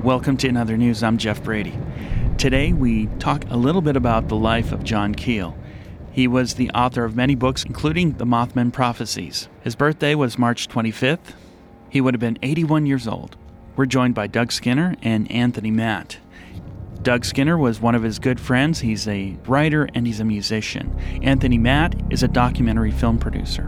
Welcome to In Other News. I'm Jeff Brady. Today we talk a little bit about the life of John Keel. He was the author of many books, including The Mothman Prophecies. His birthday was March 25th. He would have been 81 years old. We're joined by Doug Skinner and Anthony Matt. Doug Skinner was one of his good friends. He's a writer and he's a musician. Anthony Matt is a documentary film producer.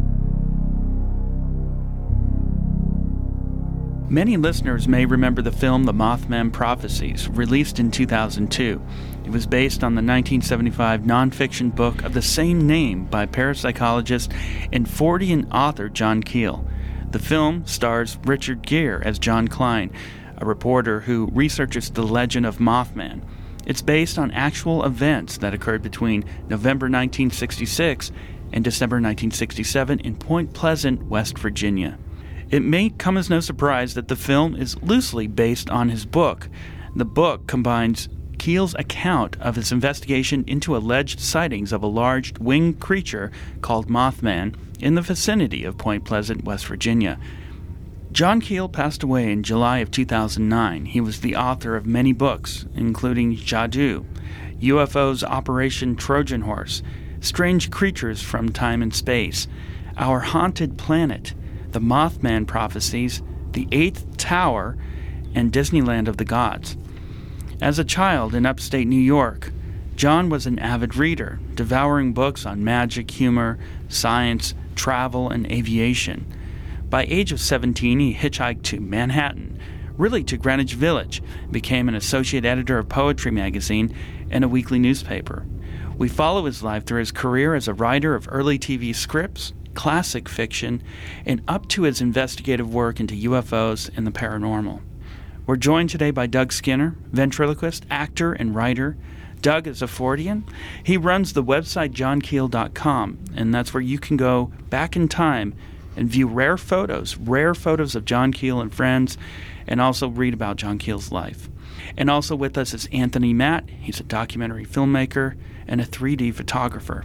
Many listeners may remember the film The Mothman Prophecies, released in 2002. It was based on the 1975 nonfiction book of the same name by parapsychologist and Fortean author John Keel. The film stars Richard Gere as John Klein, a reporter who researches the legend of Mothman. It's based on actual events that occurred between November 1966 and December 1967 in Point Pleasant, West Virginia. It may come as no surprise that the film is loosely based on his book. The book combines Keel's account of his investigation into alleged sightings of a large winged creature called Mothman in the vicinity of Point Pleasant, West Virginia. John Keel passed away in July of 2009. He was the author of many books, including Jadoo, UFOs Operation Trojan Horse, Strange Creatures from Time and Space, Our Haunted Planet, The Mothman Prophecies, The Eighth Tower, and Disneyland of the Gods. As a child in upstate New York, John was an avid reader, devouring books on magic, humor, science, travel, and aviation. By age of 17, he hitchhiked to Manhattan, really to Greenwich Village, became an associate editor of Poetry magazine and a weekly newspaper. We follow his life through his career as a writer of early TV scripts, classic fiction, and up to his investigative work into UFOs and the paranormal. We're joined today by Doug Skinner, ventriloquist, actor, and writer. Doug is a Fortean. He runs the website johnkeel.com, and that's where you can go back in time and view rare photos of John Keel and friends, and also read about John Keel's life. And also with us is Anthony Matt. He's a documentary filmmaker and a 3D photographer.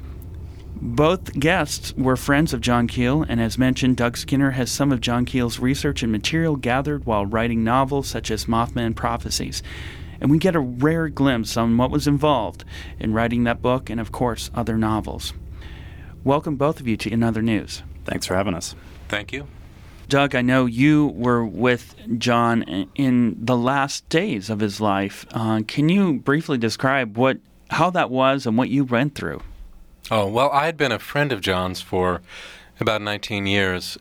Both guests were friends of John Keel, and as mentioned, Doug Skinner has some of John Keel's research and material gathered while writing novels such as Mothman Prophecies. And we get a rare glimpse on what was involved in writing that book and, of course, other novels. Welcome, both of you, to In Other News. Thanks for having us. Thank you. Doug, I know you were with John in the last days of his life. Can you briefly describe how that was and what you went through? Oh, well, I had been a friend of John's for about 19 years.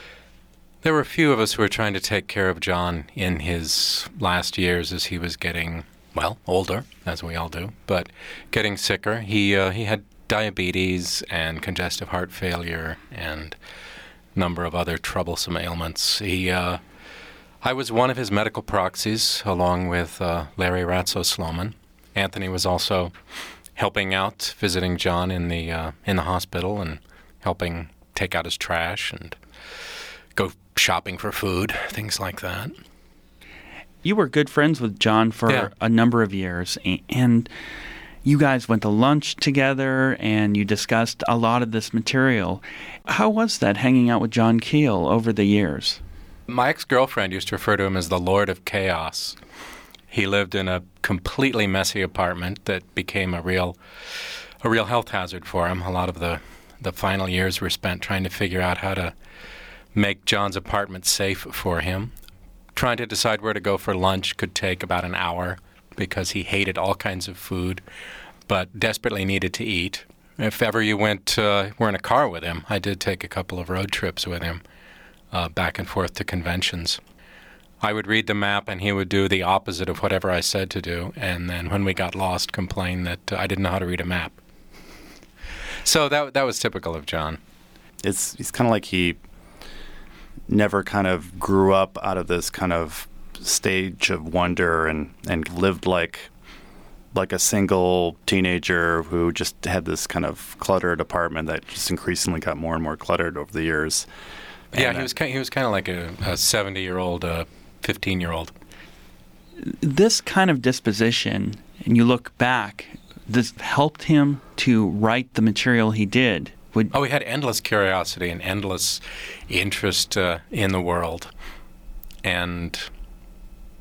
There were a few of us who were trying to take care of John in his last years as he was getting, older, as we all do, but getting sicker. He had diabetes and congestive heart failure and a number of other troublesome ailments. I was one of his medical proxies, along with Larry Ratso-Sloman. Anthony was also helping out, visiting John in the hospital and helping take out his trash and go shopping for food, things like that. You were good friends with John for a number of years, and you guys went to lunch together and you discussed a lot of this material. How was that, hanging out with John Keel over the years? My ex-girlfriend used to refer to him as the Lord of Chaos. He lived in a completely messy apartment that became a real health hazard for him. A lot of the final years were spent trying to figure out how to make John's apartment safe for him. Trying to decide where to go for lunch could take about an hour because he hated all kinds of food, but desperately needed to eat. If ever you were in a car with him, I did take a couple of road trips with him back and forth to conventions. I would read the map and he would do the opposite of whatever I said to do, and then when we got lost, complain that I didn't know how to read a map. So that was typical of John. He's kind of like he never kind of grew up out of this kind of stage of wonder and lived like a single teenager who just had this kind of cluttered apartment that just increasingly got more and more cluttered over the years. Yeah, he was kind of like a 70-year-old, 15-year-old. This kind of disposition, and you look back, this helped him to write the material he did. He had endless curiosity and endless interest in the world. And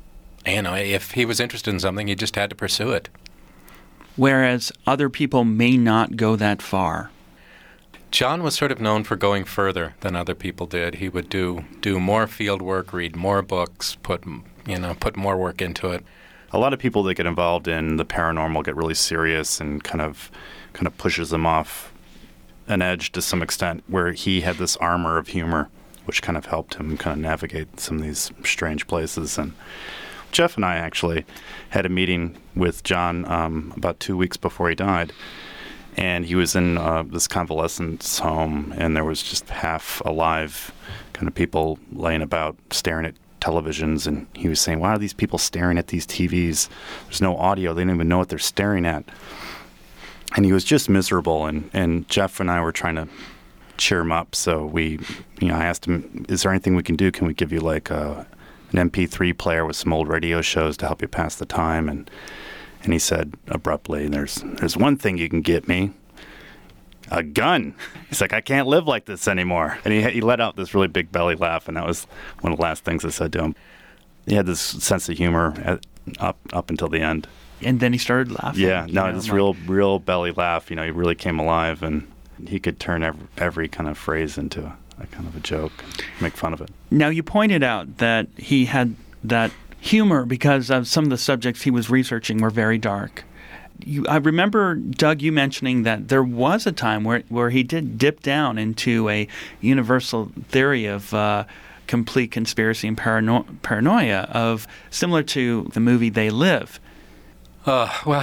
if he was interested in something, he just had to pursue it. Whereas other people may not go that far. John was sort of known for going further than other people did. He would do more field work, read more books, put more work into it. A lot of people that get involved in the paranormal get really serious and kind of pushes them off an edge to some extent, where he had this armor of humor, which kind of helped him kind of navigate some of these strange places. And Jeff and I actually had a meeting with John about 2 weeks before he died. And he was in this convalescence home, and there was just half alive kind of people laying about staring at televisions. And he was saying, why are these people staring at these TVs? There's no audio. They don't even know what they're staring at. And he was just miserable. And Jeff and I were trying to cheer him up. So I asked him, is there anything we can do? Can we give you like an MP3 player with some old radio shows to help you pass the time? And he said abruptly, there's one thing you can get me, a gun. He's like, I can't live like this anymore. And he let out this really big belly laugh, and that was one of the last things I said to him. He had this sense of humor up until the end. And then he started laughing. Yeah, this real belly laugh. He really came alive, and he could turn every kind of phrase into a kind of a joke, make fun of it. Now, you pointed out that he had that humor because of some of the subjects he was researching were very dark. I remember, Doug, you mentioning that there was a time where he did dip down into a universal theory of complete conspiracy and paranoia, of similar to the movie They Live. Well,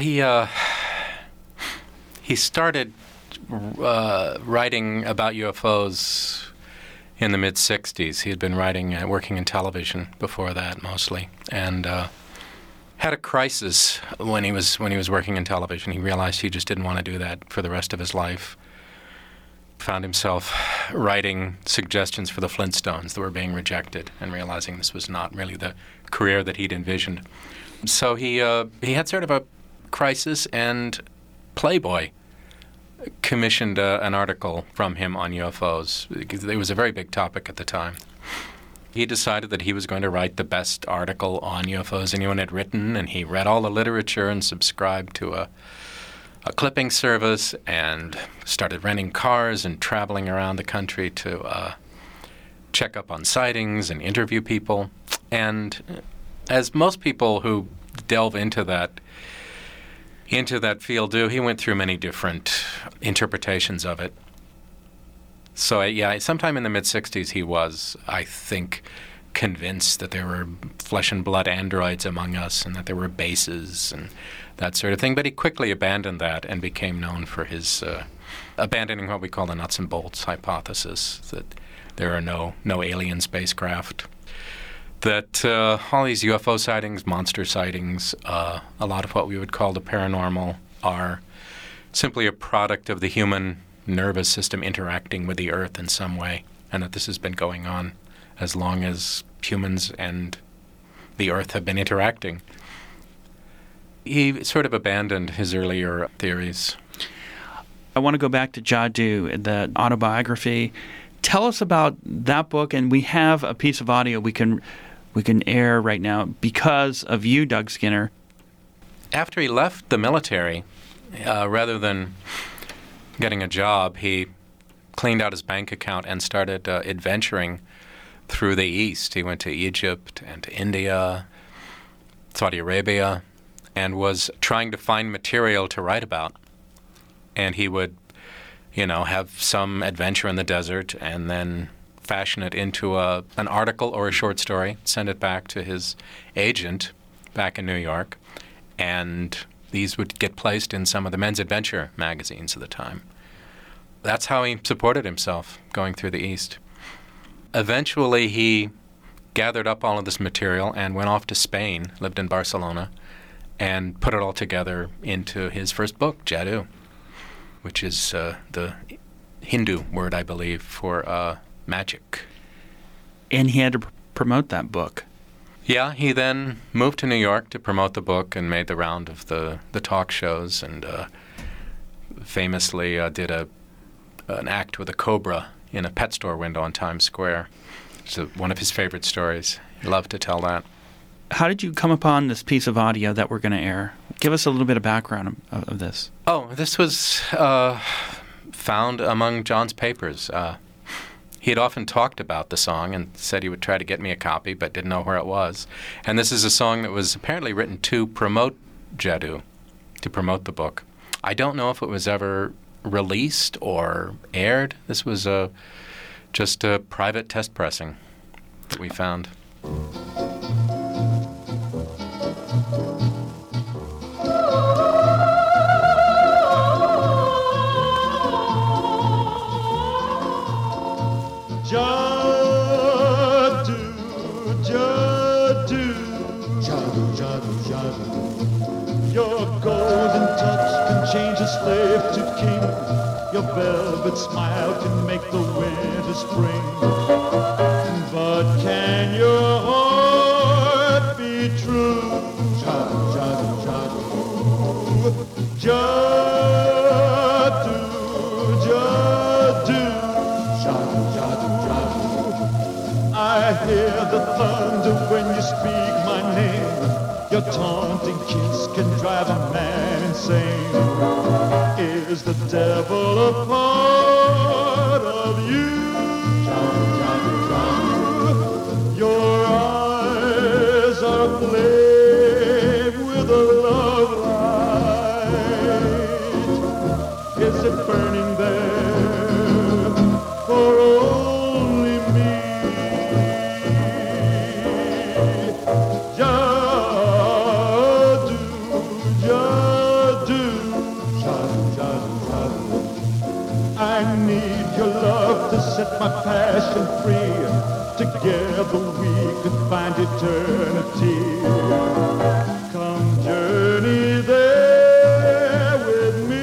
he started writing about UFOs in the mid-'60s. He had been working in television before that mostly, and had a crisis when he was working in television. He realized he just didn't want to do that for the rest of his life. Found himself writing suggestions for the Flintstones that were being rejected, and realizing this was not really the career that he'd envisioned. So he had sort of a crisis, and Playboy commissioned an article from him on UFOs. It was a very big topic at the time. He decided that he was going to write the best article on UFOs anyone had written, and he read all the literature and subscribed to a clipping service and started renting cars and traveling around the country to check up on sightings and interview people. And as most people who delve into that field do, he went through many different interpretations of it. So, sometime in the mid-'60s he was, I think, convinced that there were flesh and blood androids among us and that there were bases and that sort of thing. But he quickly abandoned that and became known for his abandoning what we call the nuts and bolts hypothesis, that there are no alien spacecraft. That all these UFO sightings, monster sightings, a lot of what we would call the paranormal are simply a product of the human nervous system interacting with the Earth in some way, and that this has been going on as long as humans and the Earth have been interacting. He sort of abandoned his earlier theories. I want to go back to Jadu, the autobiography. Tell us about that book, and we have a piece of audio we can air right now because of you, Doug Skinner. After he left the military, rather than getting a job, he cleaned out his bank account and started adventuring through the East. He went to Egypt and to India, Saudi Arabia, and was trying to find material to write about. And he would, have some adventure in the desert and then fashion it into an article or a short story, send it back to his agent back in New York, and these would get placed in some of the men's adventure magazines of the time. That's how he supported himself going through the East. Eventually, he gathered up all of this material and went off to Spain, lived in Barcelona, and put it all together into his first book, Jadu, which is the Hindu word, I believe, for magic. And he had to promote that book. Yeah, he then moved to New York to promote the book and made the round of the talk shows, and famously did an act with a cobra in a pet store window on Times Square. It's one of his favorite stories. He loved to tell that. How did you come upon this piece of audio that we're going to air? Give us a little bit of background of this. Oh, this was found among John's papers. He had often talked about the song and said he would try to get me a copy, but didn't know where it was. And this is a song that was apparently written to promote Jadoo, to promote the book. I don't know if it was ever released or aired. This was just a private test pressing that we found. Jadoo, Jadoo, Jadoo, Jadoo, Jadoo. Your golden touch can change a slave to king. Your velvet smile can make the winter spring. But can your heart be true? Jadoo, Jadoo, Jadoo. Jadoo, Jadoo. Jadoo, Jadoo, Jadoo. I hear the thunder when you speak my name. Your taunting kiss can drive a man insane. Is the devil a part of you? Jadoo, Jadoo, Jadoo. Your eyes are aflame with a love light. Is it burning there for only me? Jadoo, Jadoo, Jadoo, Jadoo, Jadoo. I need your love to set my passion free. Together we could find eternity. Come journey there with me.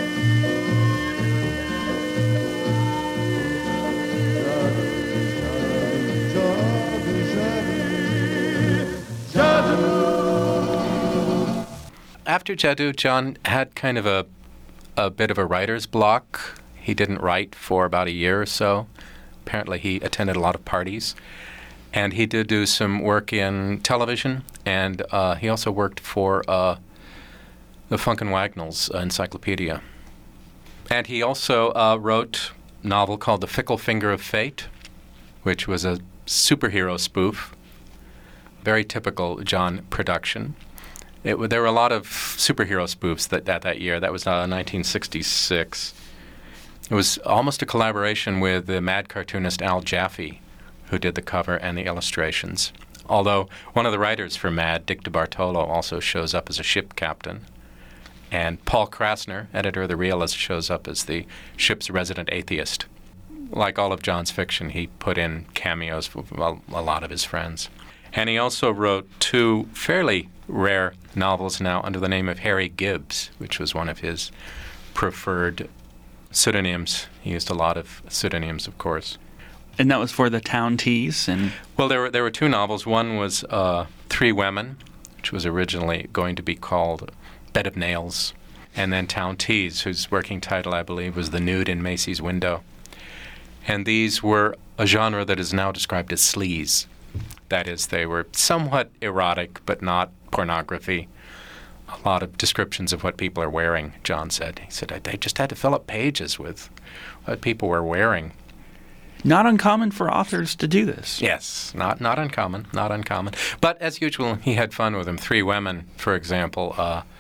After Jadoo, John had kind of a bit of a writer's block. He didn't write for about a year or so. Apparently he attended a lot of parties. And he did do some work in television, and he also worked for the Funk and Wagnalls Encyclopedia. And he also wrote a novel called The Fickle Finger of Fate, which was a superhero spoof, very typical John production. There were a lot of superhero spoofs that year. That was 1966. It was almost a collaboration with the Mad cartoonist Al Jaffe, who did the cover and the illustrations. Although one of the writers for Mad, Dick DeBartolo, also shows up as a ship captain. And Paul Krasner, editor of The Realist, shows up as the ship's resident atheist. Like all of John's fiction, he put in cameos with a lot of his friends. And he also wrote two fairly rare novels now under the name of Harry Gibbs, which was one of his preferred pseudonyms. He used a lot of pseudonyms, of course. And that was for the Town Teas? Well, there were two novels. One was Three Women, which was originally going to be called Bed of Nails, and then Town Teas, whose working title, I believe, was The Nude in Macy's Window. And these were a genre that is now described as sleaze. That is, they were somewhat erotic, but not pornography. A lot of descriptions of what people are wearing, John said. He said, they just had to fill up pages with what people were wearing. Not uncommon for authors to do this. Yes, not uncommon, not uncommon. But as usual, he had fun with them. Three Women, for example,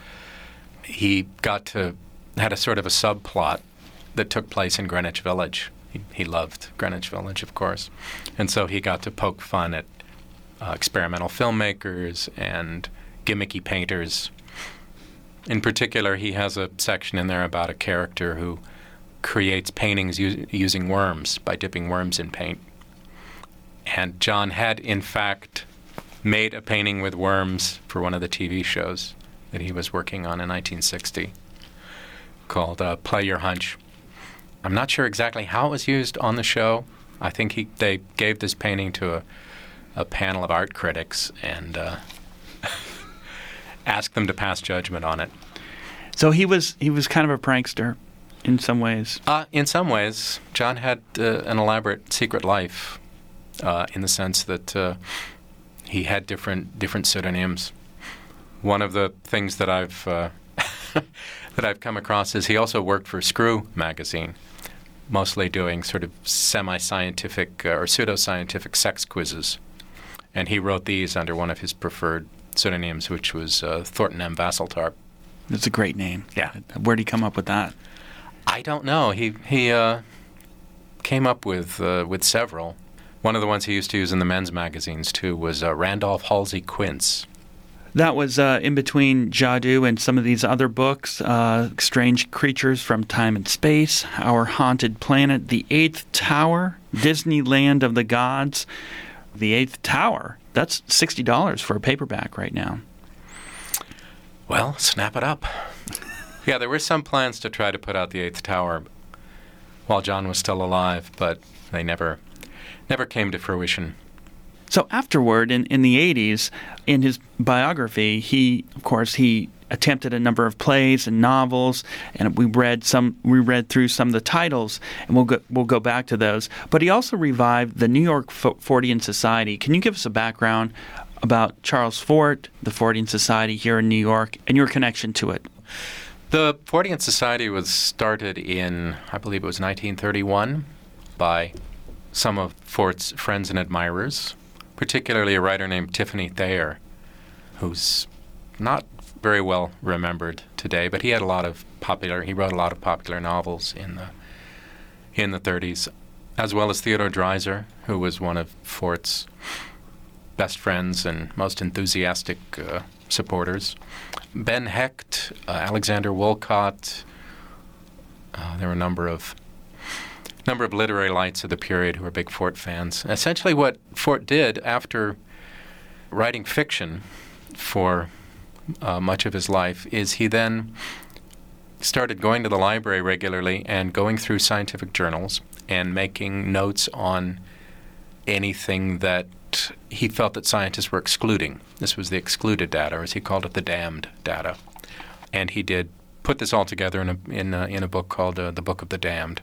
he had a sort of a subplot that took place in Greenwich Village. He loved Greenwich Village, of course. And so he got to poke fun at experimental filmmakers and gimmicky painters. In particular, he has a section in there about a character who creates paintings using worms, by dipping worms in paint. And John had, in fact, made a painting with worms for one of the TV shows that he was working on in 1960 called Play Your Hunch. I'm not sure exactly how it was used on the show. I think they gave this painting to a panel of art critics and asked them to pass judgment on it. So he was kind of a prankster in some ways. In some ways, John had an elaborate secret life in the sense that he had different pseudonyms. One of the things that I've that I've come across is he also worked for Screw magazine, mostly doing sort of semi-scientific or pseudo-scientific sex quizzes. And he wrote these under one of his preferred pseudonyms, which was Thornton M. Vasseltarp. That's a great name. Yeah. Where'd he come up with that? I don't know. He came up with several. One of the ones he used to use in the men's magazines, too, was Randolph Halsey Quince. That was in between Jadu and some of these other books, Strange Creatures from Time and Space, Our Haunted Planet, The Eighth Tower, Disneyland of the Gods. The Eighth Tower, that's $60 for a paperback right now. Well, snap it up. Yeah, there were some plans to try to put out The Eighth Tower while John was still alive, but they never came to fruition. So afterward, in the 80s, in his biography, he attempted a number of plays and novels, and we read through some of the titles, and we'll go back to those. But he also revived the New York Fortean Society. Can you give us a background about Charles Fort, the Fortean Society here in New York, and your connection to it? The Fortean Society was started in, I believe it was 1931, by some of Fort's friends and admirers, particularly a writer named Tiffany Thayer, who's not very well remembered today, but he wrote a lot of popular novels in the 30s, as well as Theodore Dreiser, who was one of Fort's best friends and most enthusiastic supporters. Ben Hecht, Alexander Woollcott. There were a number of literary lights of the period who were big Fort fans. Essentially what Fort did after writing fiction for much of his life is he then started going to the library regularly and going through scientific journals and making notes on anything that he felt that scientists were excluding. This was the excluded data, or as he called it, the damned data. And he did put this all together in a book called The Book of the Damned,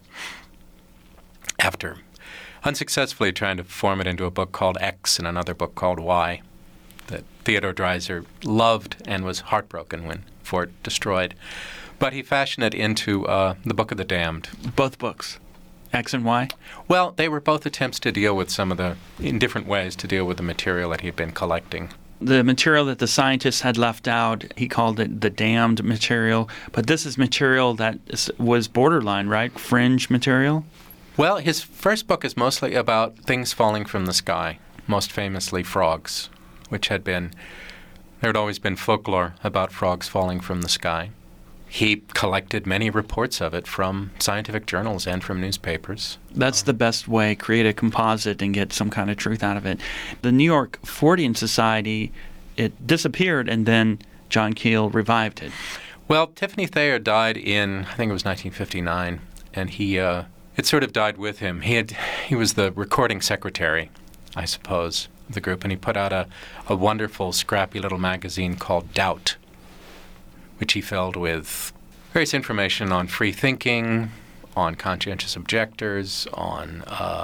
after unsuccessfully trying to form it into a book called X and another book called Y that Theodore Dreiser loved and was heartbroken when Fort destroyed. But he fashioned it into The Book of the Damned. Both books, X and Y? Well, they were both attempts to deal with in different ways, to deal with the material that he'd been collecting. The material that the scientists had left out, he called it the damned material, but this is material that was borderline, right? Fringe material? Well, his first book is mostly about things falling from the sky, most famously frogs, which there had always been folklore about frogs falling from the sky. He collected many reports of it from scientific journals and from newspapers. That's the best way, create a composite and get some kind of truth out of it. The New York Fortean Society, it disappeared, and then John Keel revived it. Well, Tiffany Thayer died in, I think it was 1959, and it sort of died with him. He was the recording secretary, I suppose, of the group, and he put out a wonderful, scrappy little magazine called Doubt, which he filled with various information on free thinking, on conscientious objectors, on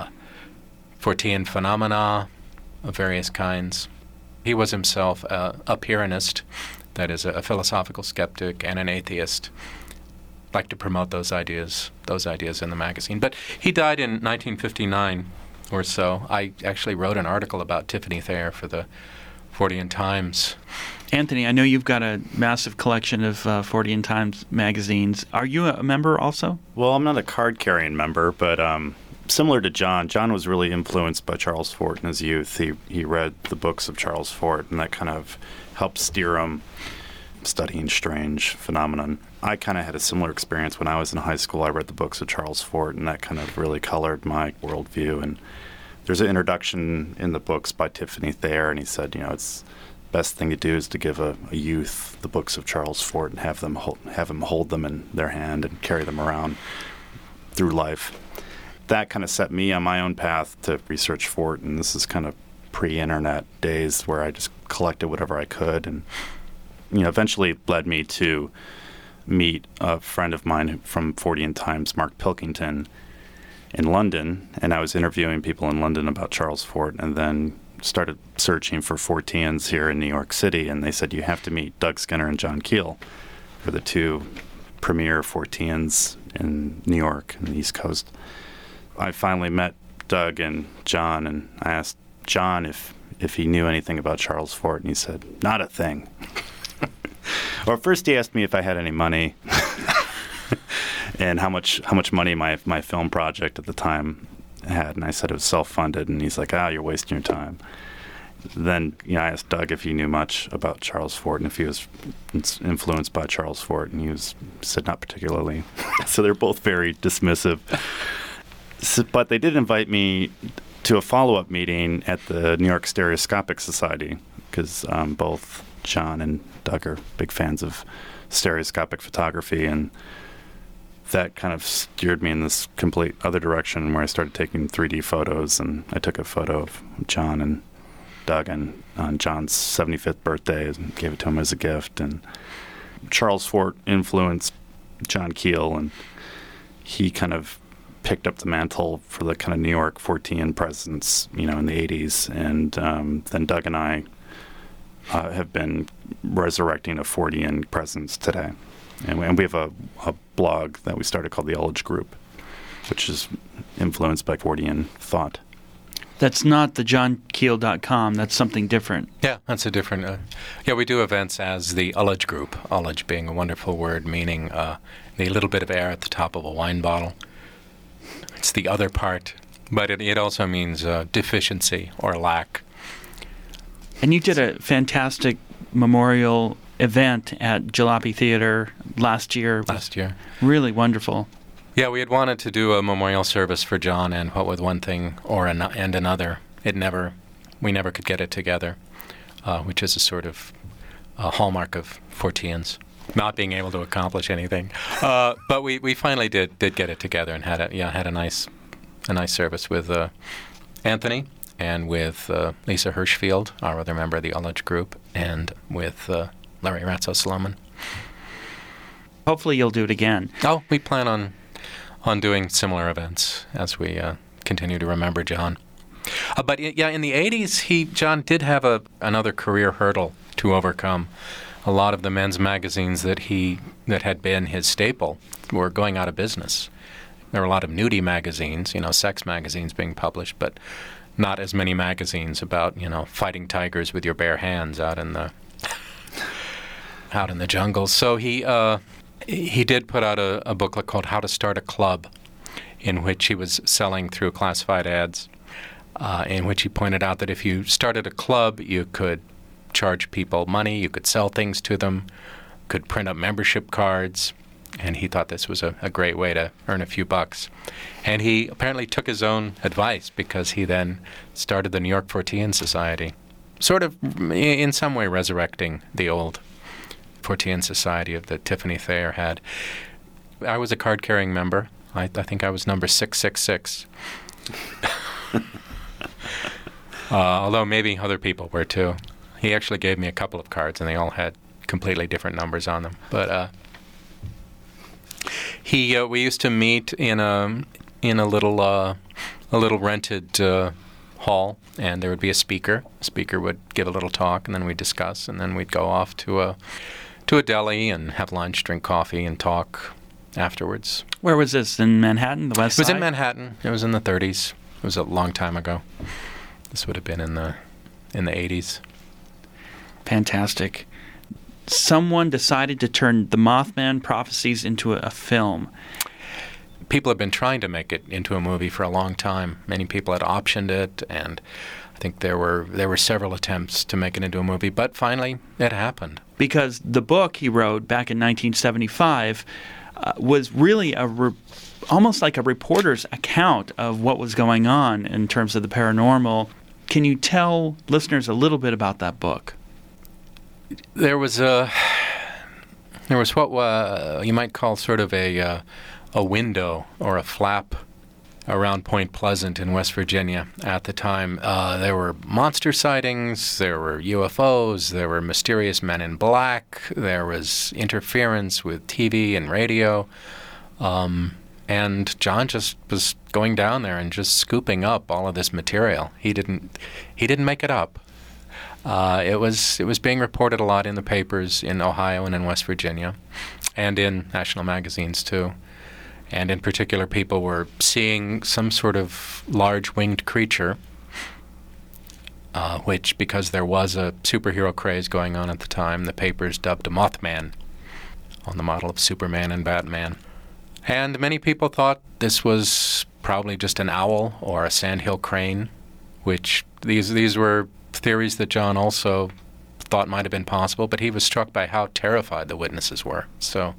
Fortean phenomena of various kinds. He was himself a Pyrrhonist, that is, a philosophical skeptic and an atheist. Like to promote those ideas in the magazine. But he died in 1959 or so. I actually wrote an article about Tiffany Thayer for the Fortean Times. Anthony, I know you've got a massive collection of Fortean Times magazines. Are you a member also? Well, I'm not a card-carrying member, but similar to John was really influenced by Charles Fort in his youth. He read the books of Charles Fort, and that kind of helped steer him studying strange phenomenon. I kind of had a similar experience when I was in high school. I read the books of Charles Fort, and that kind of really colored my worldview. And there's an introduction in the books by Tiffany Thayer, and he said, it's the best thing to do is to give a youth the books of Charles Fort and have them hold them in their hand and carry them around through life. That kind of set me on my own path to research Fort, and this is kind of pre-internet days where I just collected whatever I could, and eventually led me to meet a friend of mine from Fortean Times, Mark Pilkington, in London, and I was interviewing people in London about Charles Fort, and then started searching for Forteans here in New York City, and they said, you have to meet Doug Skinner and John Keel, who are the two premier Forteans in New York and the East Coast. I finally met Doug and John, and I asked John if he knew anything about Charles Fort, and he said, not a thing. Or first he asked me if I had any money and how much money my film project at the time had, and I said it was self-funded, and he's like, you're wasting your time. Then I asked Doug if he knew much about Charles Fort and if he was influenced by Charles Fort, and he said not particularly. So they're both very dismissive. But they did invite me to a follow-up meeting at the New York Stereoscopic Society, because both John and Doug are big fans of stereoscopic photography, and that kind of steered me in this complete other direction where I started taking 3D photos, and I took a photo of John and Doug on John's 75th birthday and gave it to him as a gift. And Charles Fort influenced John Keel, and he kind of picked up the mantle for the kind of New York Fortean presence, in the 80s. And then Doug and I have been resurrecting a Fortean presence today. And we have a blog that we started called the Ullage Group, which is influenced by Fortean thought. That's not the johnkeel.com. That's something different. Yeah, that's a different... we do events as the Ullage Group. Ullage being a wonderful word meaning the little bit of air at the top of a wine bottle. It's the other part, but it also means deficiency or lack. And you did a fantastic memorial event at Jalopy Theater last year. Really wonderful. Yeah, we had wanted to do a memorial service for John, and what with one thing and another, we never could get it together, which is a sort of hallmark of Forteans, not being able to accomplish anything. But we finally did get it together and had a nice service with Anthony and with Lisa Hirschfield, our other member of the Ullage Group, and with Larry Ratzo-Sloman. Hopefully you'll do it again. Oh, we plan on doing similar events as we continue to remember John. But in the 80s, John did have another career hurdle to overcome. A lot of the men's magazines that had been his staple were going out of business. There were a lot of nudie magazines, sex magazines being published, but not as many magazines about, fighting tigers with your bare hands out in the jungle. So he did put out a booklet called How to Start a Club, in which he was selling through classified ads, in which he pointed out that if you started a club, you could charge people money, you could sell things to them, could print up membership cards, and he thought this was a great way to earn a few bucks. And he apparently took his own advice, because he then started the New York Fortean Society, sort of in some way resurrecting the old Fortean Society that Tiffany Thayer had. I was a card-carrying member. I think I was number 666. Although maybe other people were too. He actually gave me a couple of cards, and they all had completely different numbers on them. But we used to meet in a little rented hall, and there would be a speaker. The speaker would give a little talk, and then we'd discuss, and then we'd go off to a deli and have lunch, drink coffee, and talk afterwards. Where was this? In Manhattan, the West Side? It was in Manhattan. It was in the 30s. It was a long time ago. This would have been in the 80s. Fantastic. Someone decided to turn the Mothman prophecies into a film. People have been trying to make it into a movie for a long time. Many people had optioned it, and I think there were several attempts to make it into a movie, but finally it happened. Because the book he wrote back in 1975 was really almost like a reporter's account of what was going on in terms of the paranormal. Can you tell listeners a little bit about that book? There was what you might call sort of a window or a flap around Point Pleasant in West Virginia at the time. There were monster sightings, there were UFOs, there were mysterious men in black, there was interference with TV and radio. And John just was going down there and just scooping up all of this material. He didn't make it up. It was being reported a lot in the papers in Ohio and in West Virginia, and in national magazines too. And in particular, people were seeing some sort of large winged creature, which, because there was a superhero craze going on at the time, the papers dubbed a Mothman, on the model of Superman and Batman. And many people thought this was probably just an owl or a sandhill crane, which these were theories that John also thought might have been possible, but he was struck by how terrified the witnesses were.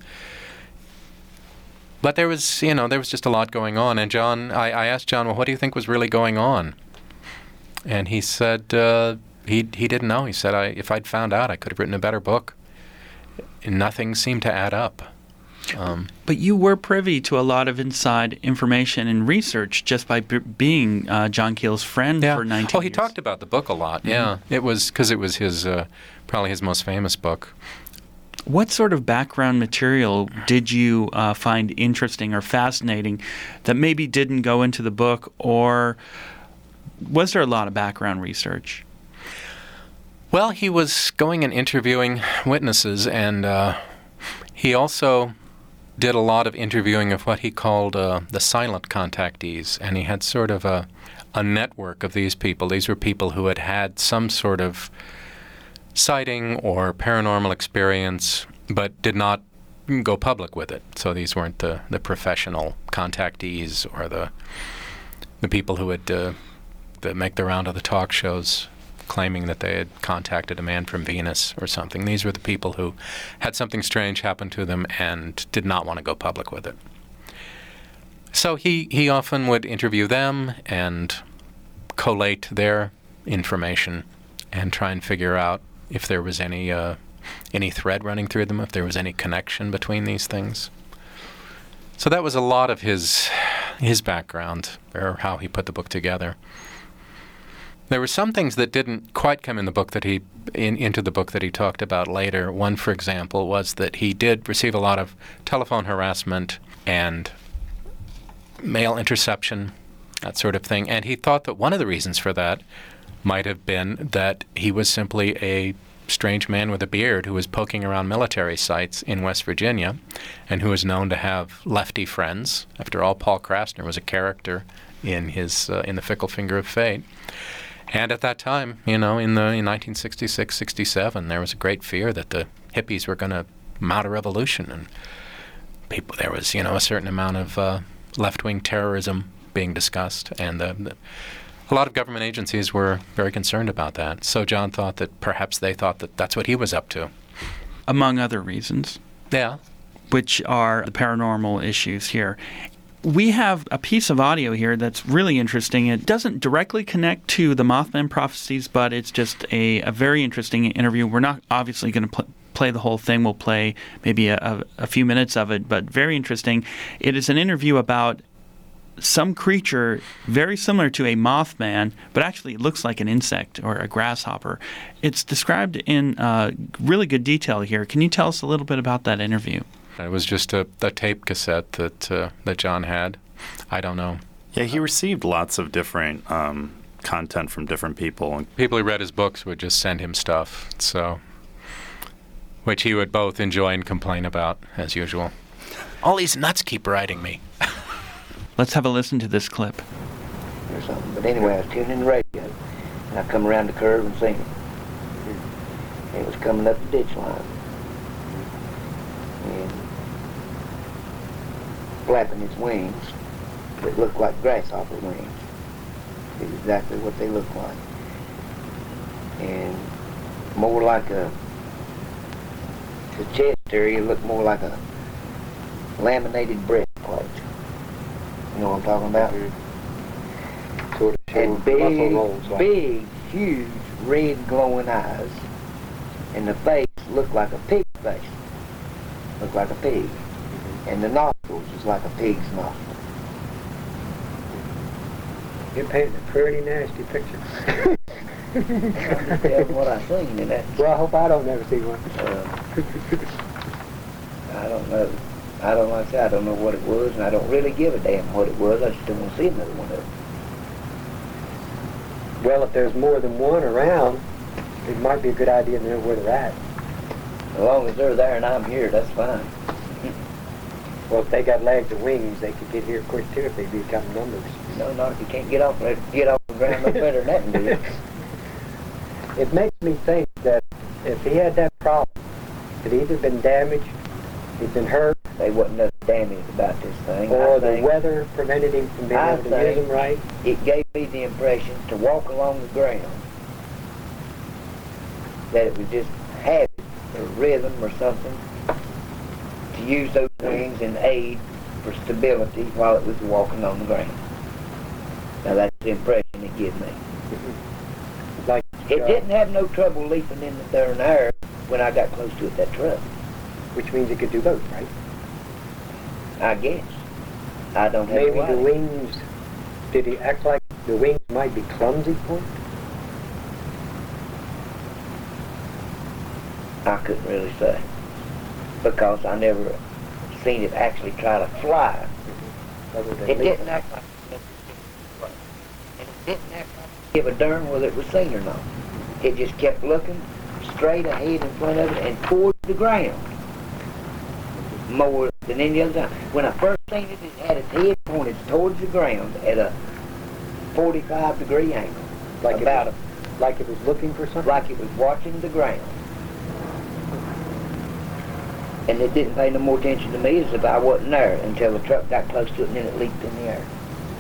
But there was just a lot going on, and I asked John, well, what do you think was really going on? And he said he didn't know. He said, if I'd found out, I could have written a better book. And nothing seemed to add up. But you were privy to a lot of inside information and research just by being John Keel's friend for 19 years. Oh, he talked about the book a lot, yeah. It was because it was his probably his most famous book. What sort of background material did you find interesting or fascinating that maybe didn't go into the book, or was there a lot of background research? Well, he was going and interviewing witnesses, and he also did a lot of interviewing of what he called the silent contactees, and he had sort of a network of these people. These were people who had had some sort of sighting or paranormal experience, but did not go public with it. So these weren't the professional contactees or the people who would that make the round of the talk shows claiming that they had contacted a man from Venus or something. These were the people who had something strange happen to them and did not want to go public with it. So he often would interview them and collate their information and try and figure out if there was any thread running through them, if there was any connection between these things. So that was a lot of his background, or how he put the book together. There were some things that didn't quite come in the book into the book that he talked about later. One, for example, was that he did receive a lot of telephone harassment and mail interception, that sort of thing. And he thought that one of the reasons for that might have been that he was simply a strange man with a beard who was poking around military sites in West Virginia and who was known to have lefty friends. After all, Paul Krasner was a character in The Fickle Finger of Fate. And at that time, in 1966, 67, there was a great fear that the hippies were going to mount a revolution, and there was, a certain amount of left-wing terrorism being discussed, and a lot of government agencies were very concerned about that. So John thought that perhaps they thought that that's what he was up to. Among other reasons. Yeah. Which are the paranormal issues here. We have a piece of audio here that's really interesting. It doesn't directly connect to the Mothman prophecies, but it's just a very interesting interview. We're not obviously going to play the whole thing. We'll play maybe a few minutes of it, but very interesting. It is an interview about some creature very similar to a Mothman, but actually it looks like an insect or a grasshopper. It's described in really good detail here. Can you tell us a little bit about that interview? It was just a tape cassette that John had. I don't know. Yeah, he received lots of different content from different people. People who read his books would just send him stuff, which he would both enjoy and complain about, as usual. All these nuts keep writing me. Let's have a listen to this clip. Or something. But anyway, I was tuning the radio, and I come around the curve and seen it. It was coming up the ditch line. And flapping its wings that looked like grasshopper wings. It's exactly what they look like. And more like the chest area looked more like a laminated breastplate. You know what I'm talking about? Mm-hmm. Sort of and big, huge, red glowing eyes. And the face looked like a pig face. Looked like a pig. Mm-hmm. And the nostrils was like a pig's nostril. You're painting a pretty nasty picture. That's what I seen in that. Well, I hope I don't ever see one. I don't know. I don't like that. I don't know what it was, and I don't really give a damn what it was. I just don't want to see another one of them. Well, if there's more than one around, it might be a good idea to know where they're at. As long as they're there and I'm here, that's fine. Well, if they got legs and wings, they could get here quick too if they become numbers. No, not if you can't get off the ground no better than that and do it. It makes me think that if he had that problem, had he either been damaged, he'd been hurt, There wasn't nothing damaged about this thing. or I the think weather prevented him from being able to use them right. It gave me the impression to walk along the ground that it was just habit or rhythm or something to use those wings in aid for stability while it was walking on the ground. Now that's the impression it gave me. Like It didn't have no trouble leaping in the air when I got close to it, that truck. which means it could do both, right? I guess. I don't have Maybe no the idea. wings, did he act like the wings might be clumsy for him? I couldn't really say, because I never seen it actually try to fly. Other than It leap? didn't act like it and it didn't act like it give a darn whether it was seen or not. It just kept looking straight ahead in front of it and towards the ground more than any other time. When I first seen it, it had its head pointed towards the ground at a 45-degree angle, Like about it, like it was looking for something? like it was watching the ground. And it didn't pay no more attention to me as if I wasn't there until the truck got close to it and then it leaped in the air.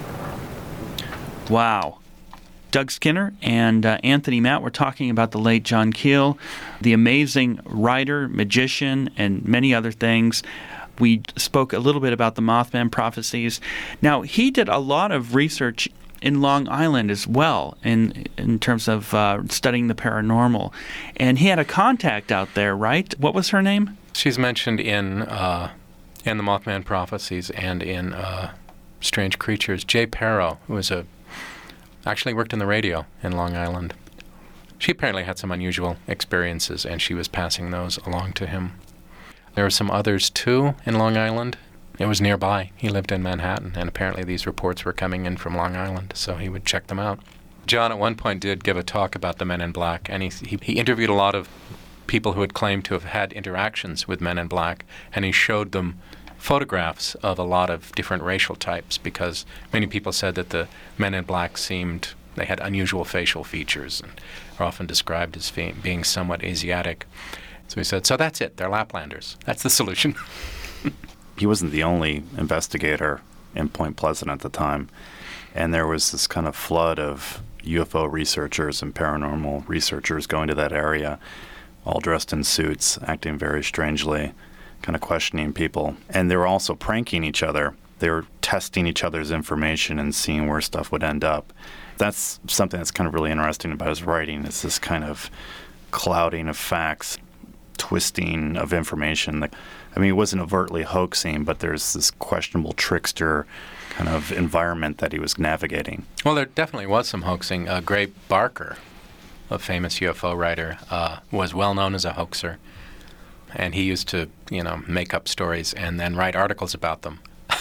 Wow. Doug Skinner and Anthony Matt were talking about the late John Keel, the amazing writer, magician, and many other things. We spoke a little bit about the Mothman prophecies. Now, he did a lot of research in Long Island as well in terms of studying the paranormal. And he had a contact out there, right? What was her name? She's mentioned in the Mothman prophecies and in Strange Creatures. Jay Perro, who was actually worked in the radio in Long Island. She apparently had some unusual experiences, and she was passing those along to him. There were some others, too, in Long Island. It was nearby. He lived in Manhattan, and apparently these reports were coming in from Long Island, so he would check them out. John at one point did give a talk about the Men in Black, and he interviewed a lot of people who had claimed to have had interactions with Men in Black, and he showed them photographs of a lot of different racial types, because many people said that the Men in Black they had unusual facial features and are often described as being somewhat Asiatic. So he said, so that's it, they're Laplanders. That's the solution. He wasn't the only investigator in Point Pleasant at the time, and there was this kind of flood of UFO researchers and paranormal researchers going to that area, all dressed in suits, acting very strangely, kind of questioning people. And they were also pranking each other. They were testing each other's information and seeing where stuff would end up. That's something that's kind of really interesting about his writing, is this kind of clouding of facts, twisting of information. I mean, it wasn't overtly hoaxing, but there's this questionable trickster kind of environment that he was navigating. Well, there definitely was some hoaxing. Gray Barker, a famous UFO writer, was well known as a hoaxer. And he used to, make up stories and then write articles about them.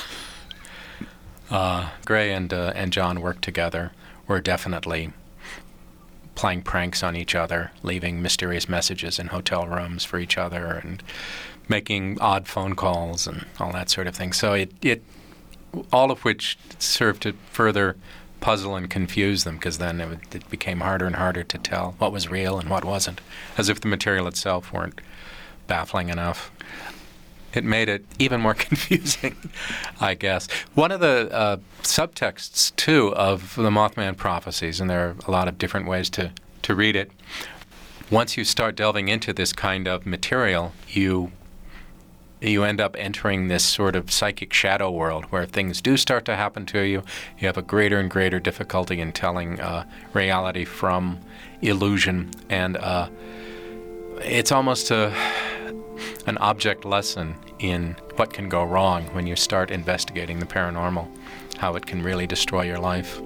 Gray and John worked together, were definitely playing pranks on each other, leaving mysterious messages in hotel rooms for each other, and making odd phone calls and all that sort of thing. So it all of which served to further puzzle and confuse them, because then it became harder and harder to tell what was real and what wasn't, as if the material itself weren't baffling enough. It made it even more confusing, I guess. One of the subtexts, too, of the Mothman prophecies, and there are a lot of different ways to read it, once you start delving into this kind of material, you end up entering this sort of psychic shadow world where things do start to happen to you. You have a greater and greater difficulty in telling reality from illusion, and it's almost an object lesson in what can go wrong when you start investigating the paranormal, how it can really destroy your life.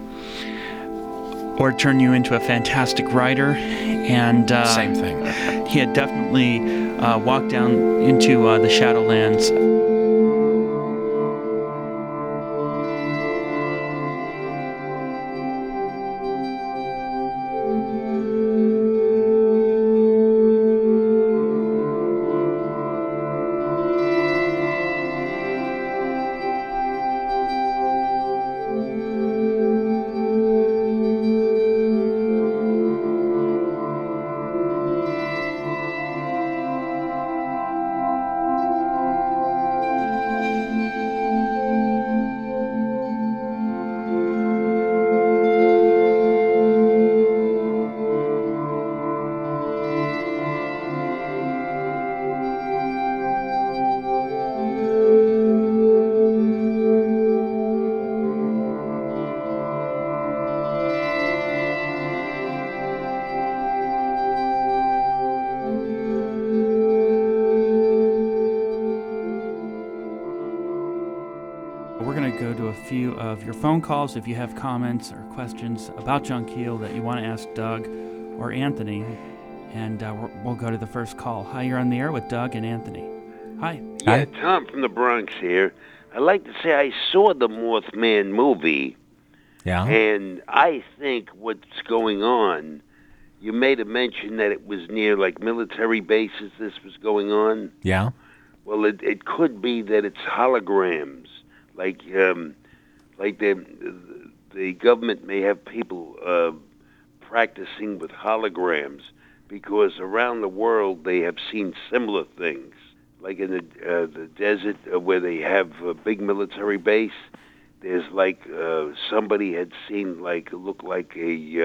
Or turn you into a fantastic writer. And Same thing. He had definitely walked down into the Shadowlands. go to a few of your phone calls. If you have comments or questions about John Keel that you want to ask Doug or Anthony, and we'll go to the first call. Hi, you're on the air with Doug and Anthony. Hi. Yeah, Tom from the Bronx here. I'd like to say I saw the Mothman movie, and I think what's going on, you made a mention that it was near, like, military bases this was going on. Yeah. Well, it could be that it's holograms, like the government may have people practicing with holograms, because around the world they have seen similar things, like in the desert where they have a big military base. There's like somebody had seen look like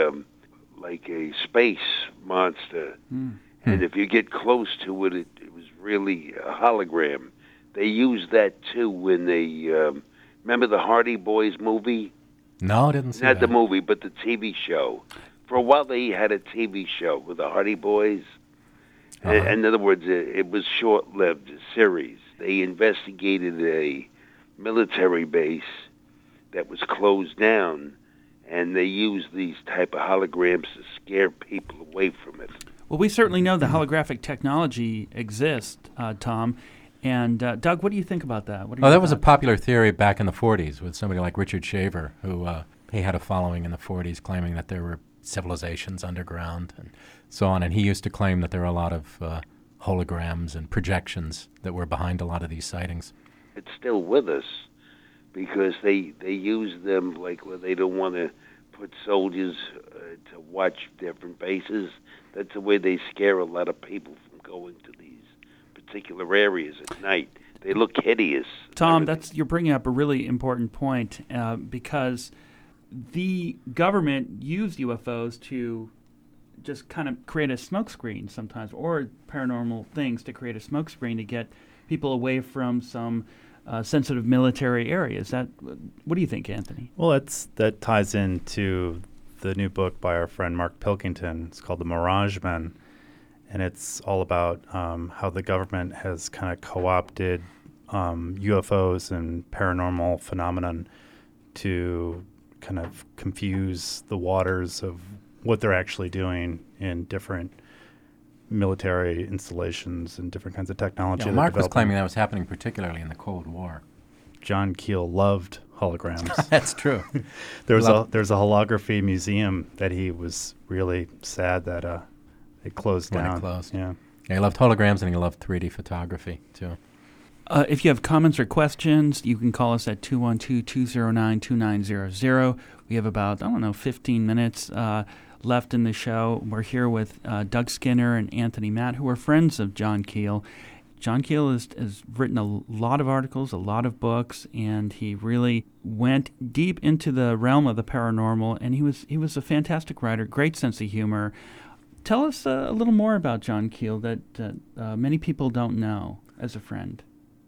a space monster, and if you get close to it, it was really a hologram. They used that too when they remember the Hardy Boys movie. No, I didn't see that. Not the movie, but the TV show. For a while, they had a TV show with the Hardy Boys. In other words, it was short-lived, a series. They investigated a military base that was closed down, and they used these type of holograms to scare people away from it. Well, we certainly know the holographic technology exists, Tom. And Doug, what do you think about that? That was a popular theory back in the 40s with somebody like Richard Shaver, who he had a following in the 40s claiming that there were civilizations underground and so on. And he used to claim that there were a lot of holograms and projections that were behind a lot of these sightings. It's still with us because they use them like where they don't want to put soldiers to watch different bases. That's the way they scare a lot of people from going to these particular areas at night. They look hideous. Tom, you're bringing up a really important point because the government used UFOs to just kind of create a smokescreen sometimes, or paranormal things to create a smokescreen to get people away from some sensitive military areas. What do you think, Anthony? Well, that ties into the new book by our friend Mark Pilkington. It's called The Mirage Men, and it's all about how the government has kind of co-opted UFOs and paranormal phenomenon to kind of confuse the waters of what they're actually doing in different military installations and different kinds of technology. Yeah, Mark was claiming that was happening particularly in the Cold War. John Keel loved holograms. That's true. There's a holography museum that he was really sad that it closed down. It closed. Yeah, he loved holograms and he loved 3D photography too. If you have comments or questions, you can call us at 212-209-2900. We have about, 15 minutes left in the show. We're here with Doug Skinner and Anthony Matt, who are friends of John Keel. John Keel has written a lot of articles, a lot of books, and he really went deep into the realm of the paranormal, and he was a fantastic writer, great sense of humor. Tell us a little more about John Keel that many people don't know as a friend.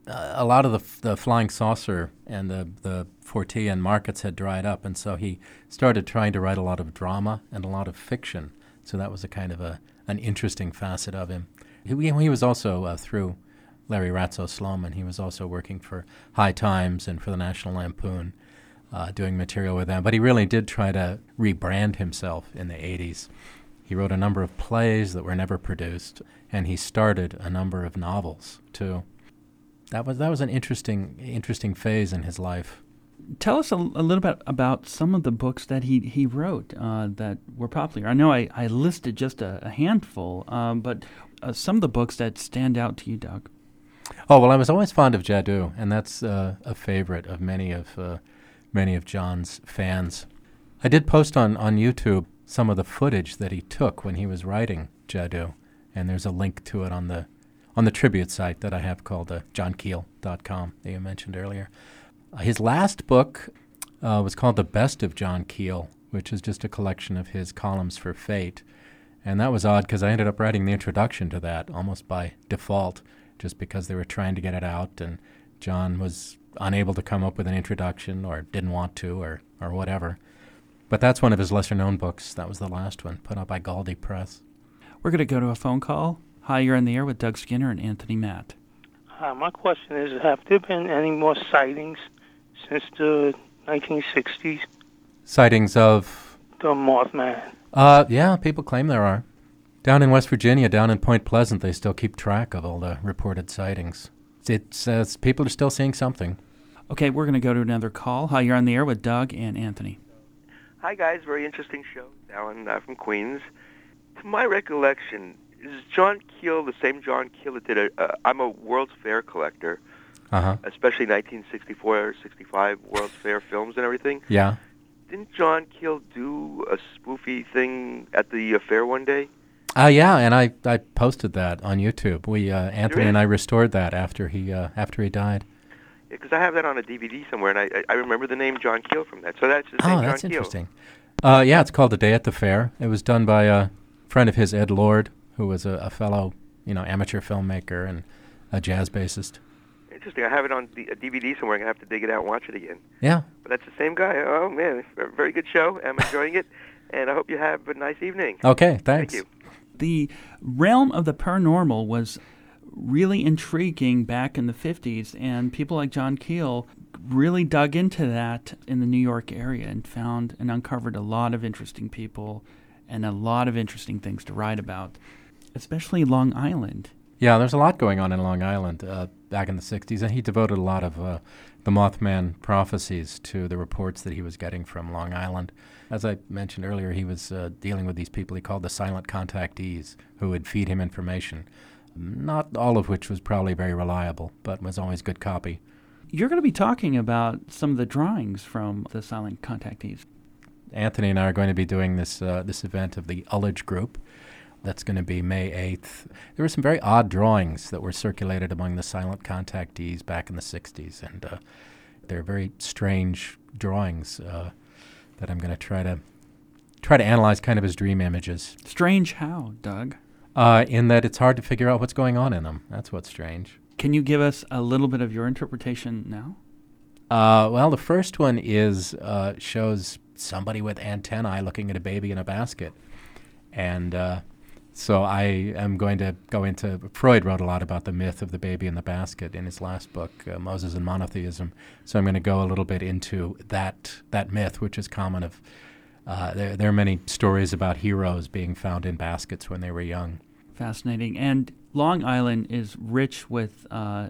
A lot of the flying saucer and the Fortean markets had dried up, and so he started trying to write a lot of drama and a lot of fiction. So that was a kind of an interesting facet of him. He was also, through Larry Ratso Sloman, he was also working for High Times and for the National Lampoon, doing material with them. But he really did try to rebrand himself in the 80s. He wrote a number of plays that were never produced, and he started a number of novels, too. That was an interesting phase in his life. Tell us a little bit about some of the books that he wrote that were popular. I know I listed just a handful, but some of the books that stand out to you, Doug. Oh, well, I was always fond of Jadoo, and that's a favorite of many of John's fans. I did post on YouTube some of the footage that he took when he was writing Jadoo, and there's a link to it on the tribute site that I have called johnkeel.com that you mentioned earlier. His last book was called The Best of John Keel, which is just a collection of his columns for Fate. And that was odd because I ended up writing the introduction to that almost by default, just because they were trying to get it out, and John was unable to come up with an introduction or didn't want to or whatever. But that's one of his lesser-known books. That was the last one, put out by Galdi Press. We're going to go to a phone call. Hi, you're on the air with Doug Skinner and Anthony Matt. My question is, have there been any more sightings since the 1960s. Sightings of? The Mothman. Yeah, people claim there are. Down in West Virginia, down in Point Pleasant, they still keep track of all the reported sightings. It's people are still seeing something. Okay, we're going to go to another call. Hi, you're on the air with Doug and Anthony. Hi, guys. Very interesting show. Alan from Queens. To my recollection, is John Keel the same John Keel that did I'm a World's Fair collector, especially 1964, 65 World's Fair films and everything? Yeah. Didn't John Keel do a spoofy thing at the fair one day? Yeah, and I posted that on YouTube. We Anthony and I restored that after he died. Because I have that on a DVD somewhere, and I remember the name John Keel from that. So that's the same John Keel. Oh, that's interesting. Yeah, it's called The Day at the Fair. It was done by a friend of his, Ed Lord, who was a fellow, amateur filmmaker and a jazz bassist. Interesting. I have it on a DVD somewhere. I'm going to have to dig it out and watch it again. Yeah. But that's the same guy. Oh, man. Very good show. I'm enjoying it, and I hope you have a nice evening. Okay, thanks. Thank you. The realm of the paranormal was really intriguing back in the 50s, and people like John Keel really dug into that in the New York area and found and uncovered a lot of interesting people and a lot of interesting things to write about, especially Long Island. Yeah, there's a lot going on in Long Island back in the 60s, and he devoted a lot of the Mothman prophecies to the reports that he was getting from Long Island. As I mentioned earlier, he was dealing with these people he called the silent contactees who would feed him information, not all of which was probably very reliable, but was always good copy. You're going to be talking about some of the drawings from the silent contactees. Anthony and I are going to be doing this event of the Ullage Group. That's going to be May 8th. There were some very odd drawings that were circulated among the silent contactees back in the 60s, and they're very strange drawings that I'm going to try to analyze kind of as dream images. Strange how, Doug? In that it's hard to figure out what's going on in them. That's what's strange. Can you give us a little bit of your interpretation now? Well, the first one shows somebody with antennae looking at a baby in a basket. And so I am going to go into... Freud wrote a lot about the myth of the baby in the basket in his last book, Moses and Monotheism. So I'm going to go a little bit into that myth, which is common of... There are many stories about heroes being found in baskets when they were young. Fascinating. And Long Island is rich with,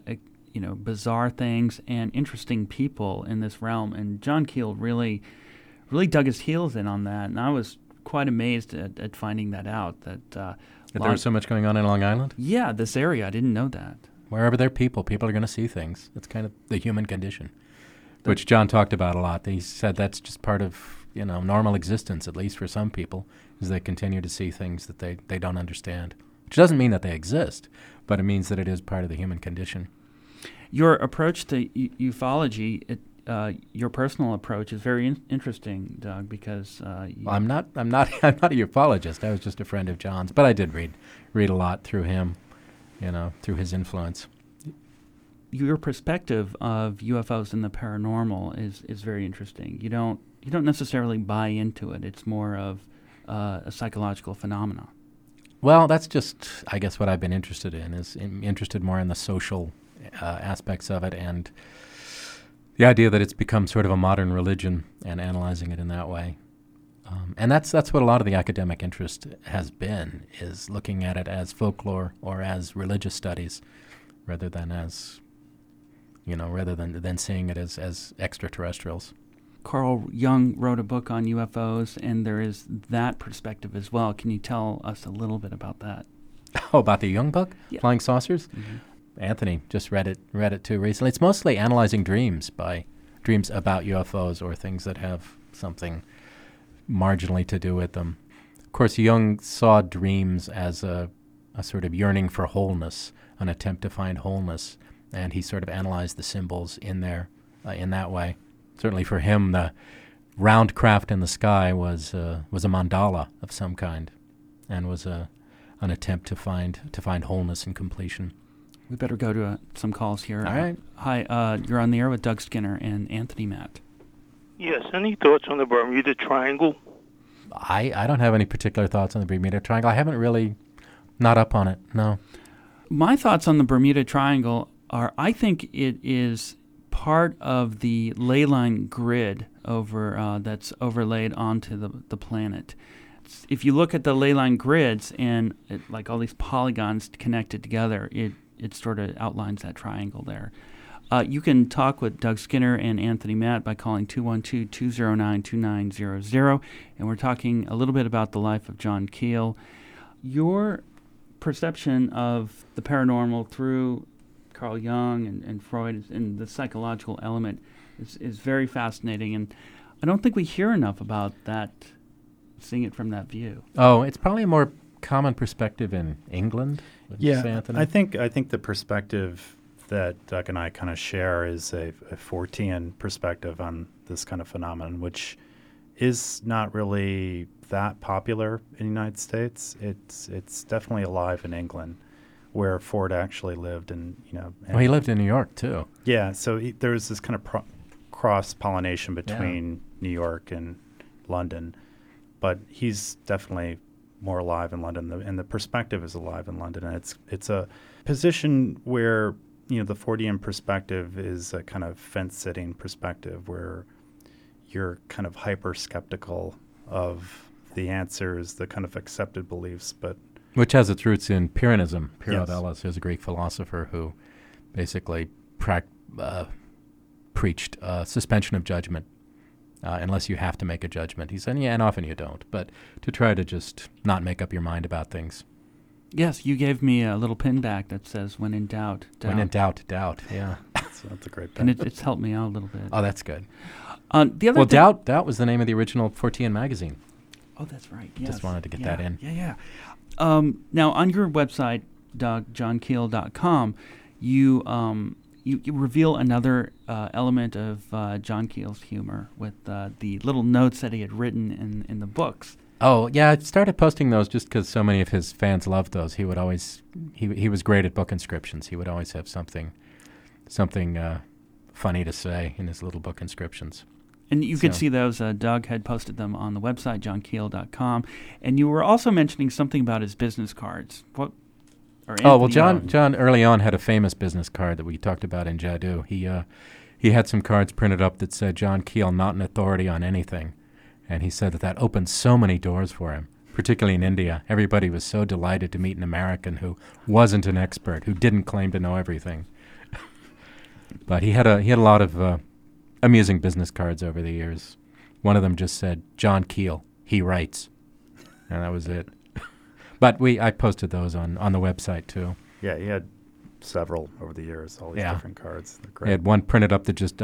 bizarre things and interesting people in this realm. And John Keel really dug his heels in on that. And I was quite amazed at finding that out. That there was so much going on in Long Island? Yeah, this area. I didn't know that. Wherever there are people are going to see things. It's kind of the human condition, which John talked about a lot. He said that's just part of normal existence, at least for some people, is they continue to see things that they don't understand. Which doesn't mean that they exist, but it means that it is part of the human condition. Your approach to ufology, your personal approach, is very interesting, Doug, because I'm not a ufologist. I was just a friend of John's, but I did read a lot through him, through his influence. Your perspective of UFOs and the paranormal is very interesting. You don't necessarily buy into it. It's more of a psychological phenomenon. Well, that's just, I guess, what I've been interested in, interested more in the social aspects of it and the idea that it's become sort of a modern religion and analyzing it in that way. And that's what a lot of the academic interest has been, is looking at it as folklore or as religious studies rather than as, rather than seeing it as extraterrestrials. Carl Jung wrote a book on UFOs, and there is that perspective as well. Can you tell us a little bit about that? Oh, about the Jung book? Yeah. Flying Saucers? Mm-hmm. Anthony just read it too recently. It's mostly analyzing dreams about UFOs or things that have something marginally to do with them. Of course, Jung saw dreams as a sort of yearning for wholeness, an attempt to find wholeness, and he sort of analyzed the symbols in there in that way. Certainly for him, the round craft in the sky was a mandala of some kind, and was an attempt to find wholeness and completion. We better go to some calls here. All right. Hi, you're on the air with Doug Skinner and Anthony Matt. Yes, any thoughts on the Bermuda Triangle? I don't have any particular thoughts on the Bermuda Triangle. I haven't really, not up on it, no. My thoughts on the Bermuda Triangle are, I think it is part of the ley line grid that's overlaid onto the planet. If you look at the ley line grids and like all these polygons connected together, it sort of outlines that triangle there. You can talk with Doug Skinner and Anthony Matt by calling 212-209-2900, and we're talking a little bit about the life of John Keel. Your perception of the paranormal through Carl Jung and Freud and the psychological element is very fascinating, and I don't think we hear enough about that, seeing it from that view. Oh, it's probably a more common perspective in England. Yeah, Anthony? I think the perspective that Doug and I kind of share is a Fortean perspective on this kind of phenomenon, which is not really that popular in the United States. It's definitely alive in England, where Ford actually lived, and he lived in New York too. Yeah, so there was this kind of cross pollination between New York and London, but he's definitely more alive in London, and the perspective is alive in London, and it's a position where the Fordian perspective is a kind of fence-sitting perspective where you're kind of hyper-skeptical of the answers, the kind of accepted beliefs, but which has its roots in Pyrrhonism. Yes. Is a Greek philosopher who basically preached suspension of judgment unless you have to make a judgment. He said, and often you don't, but to try to just not make up your mind about things. Yes, you gave me a little pin back that says, when in doubt, doubt. When in doubt, doubt, yeah. That's a great pin. And it's helped me out a little bit. Oh, that's good. The other Doubt was the name of the original Fortean magazine. Oh, that's right. Yes. Just wanted to get that in. Yeah. Now, on your website, Doug, johnkeel.com, you reveal another element of John Keel's humor with the little notes that he had written in the books. Oh, yeah, I started posting those just because so many of his fans loved those. He would always, he was great at book inscriptions. He would always have something funny to say in his little book inscriptions. And you could see those. Doug had posted them on the website, johnkeel.com. And you were also mentioning something about his business cards. John early on had a famous business card that we talked about in Jadoo. He had some cards printed up that said, John Keel, not an authority on anything. And he said that opened so many doors for him, particularly in India. Everybody was so delighted to meet an American who wasn't an expert, who didn't claim to know everything. But he had a lot of amusing business cards over the years. One of them just said, John Keel, he writes. And that was it. But I posted those on the website, too. Yeah, he had several over the years, all these different cards. They're great. He had one printed up that just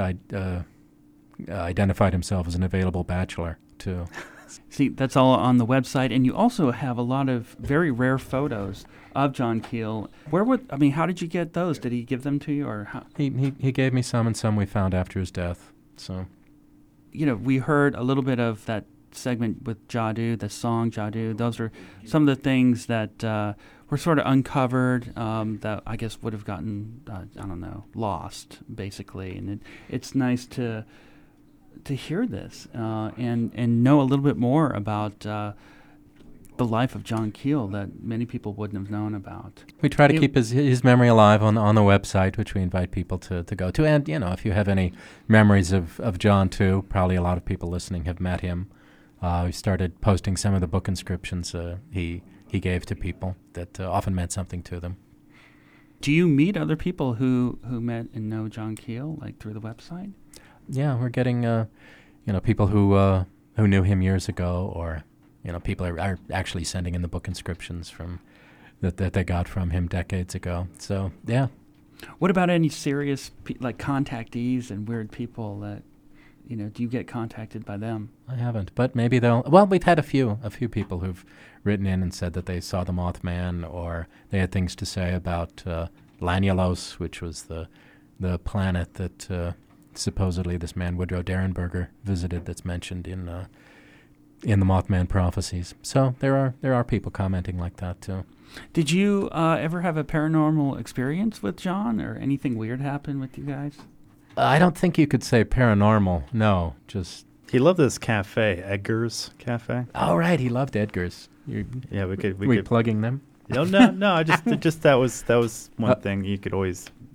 identified himself as an available bachelor, too. See, that's all on the website. And you also have a lot of very rare photos of John Keel. How did you get those? Did he give them to you, or how? He gave me some, and some we found after his death. So, we heard a little bit of that segment with Jadoo, the song Jadoo. Those are some of the things that were sort of uncovered that I guess would have gotten lost basically. And it's nice to hear this and know a little bit more about the life of John Keel that many people wouldn't have known about. We try to keep his memory alive on the website, which we invite people to go to. And, if you have any memories of John, too, probably a lot of people listening have met him. We started posting some of the book inscriptions he gave to people that often meant something to them. Do you meet other people who met and know John Keel, like through the website? Yeah, we're getting people who knew him years ago, or people are actually sending in the book inscriptions from that they got from him decades ago. So yeah. What about any serious like contactees and weird people that do you get contacted by them? I haven't, but maybe they'll. Well, we've had a few people who've written in and said that they saw the Mothman, or they had things to say about Lanulos, which was the planet that supposedly this man Woodrow Derenberger visited. That's mentioned in the Mothman prophecies. So there are people commenting like that too. Did you ever have a paranormal experience with John, or anything weird happen with you guys? I don't think you could say paranormal. No, just he loved this cafe, Edgar's Cafe. Oh right, he loved Edgar's. We could plugging them. No. I just that was one thing you could always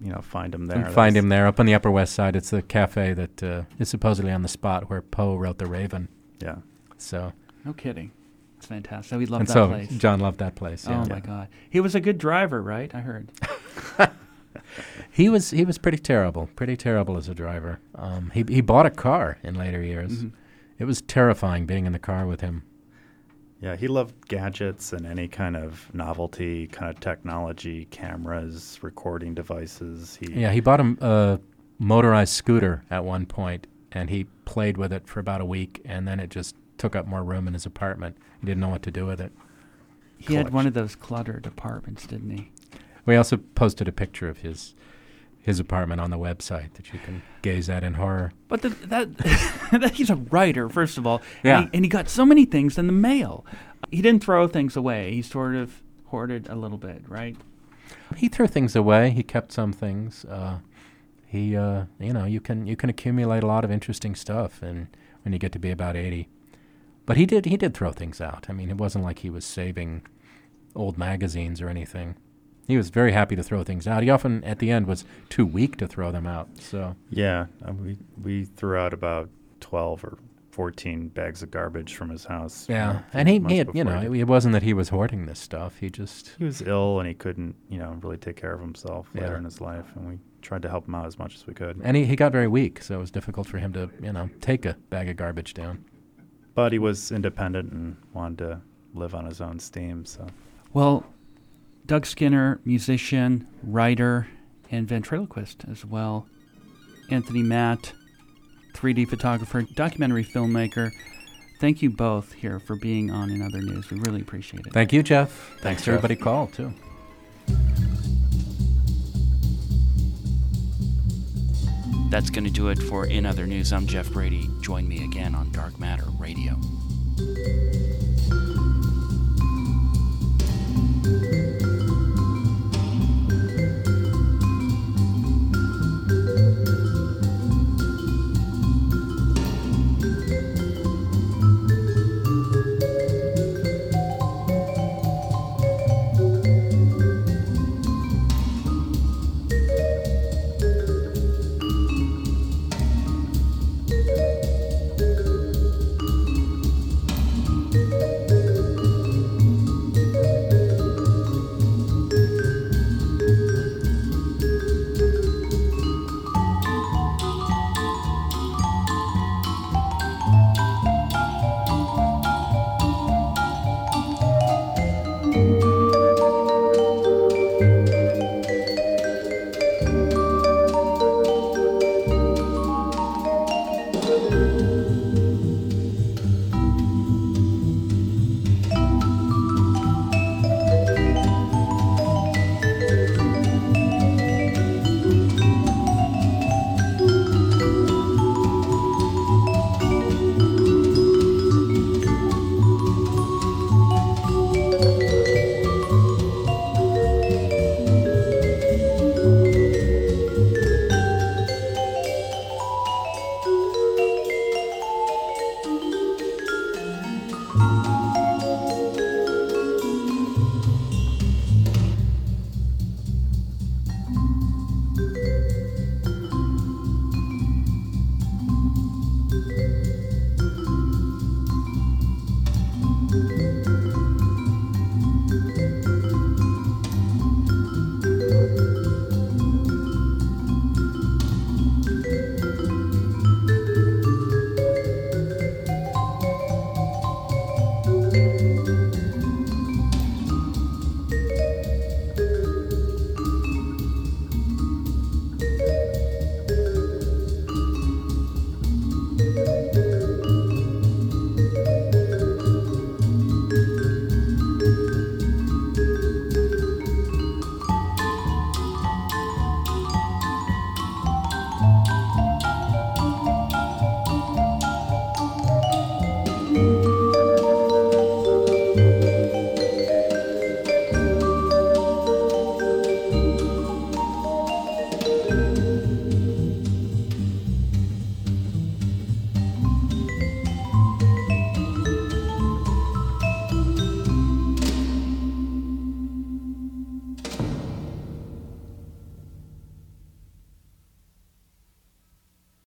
find him there. You can find him there up on the Upper West Side. It's the cafe that is supposedly on the spot where Poe wrote The Raven. Yeah. So. No kidding. It's fantastic. We loved and that so place. John loved that place. Yeah. Oh my God. He was a good driver, right? I heard. He was pretty terrible as a driver. He bought a car in later years. Mm-hmm. It was terrifying being in the car with him. Yeah, he loved gadgets and any kind of novelty, kind of technology, cameras, recording devices. He bought a motorized scooter at one point, and he played with it for about a week, and then it just took up more room in his apartment. He didn't know what to do with it. He had one of those cluttered apartments, didn't he? We also posted a picture of his apartment on the website that you can gaze at in horror. But that he's a writer, first of all. Yeah. And he got so many things in the mail. He didn't throw things away. He sort of hoarded a little bit, right? He threw things away. He kept some things. You can accumulate a lot of interesting stuff and when you get to be about 80. But he did throw things out. I mean, it wasn't like he was saving old magazines or anything. He was very happy to throw things out. He often, at the end, was too weak to throw them out. So yeah, we threw out about 12 or 14 bags of garbage from his house. Yeah, and he had, it wasn't that he was hoarding this stuff. He was ill and he couldn't, really take care of himself later in his life, and we tried to help him out as much as we could. And he got very weak, so it was difficult for him to, take a bag of garbage down. But he was independent and wanted to live on his own steam. So, well, Doug Skinner, musician, writer, and ventriloquist as well. Anthony Matt, 3D photographer, documentary filmmaker. Thank you both here for being on In Other News. We really appreciate it. Thank you, Jeff. Thanks, to everybody called, too. That's going to do it for In Other News. I'm Jeff Brady. Join me again on Dark Matter Radio.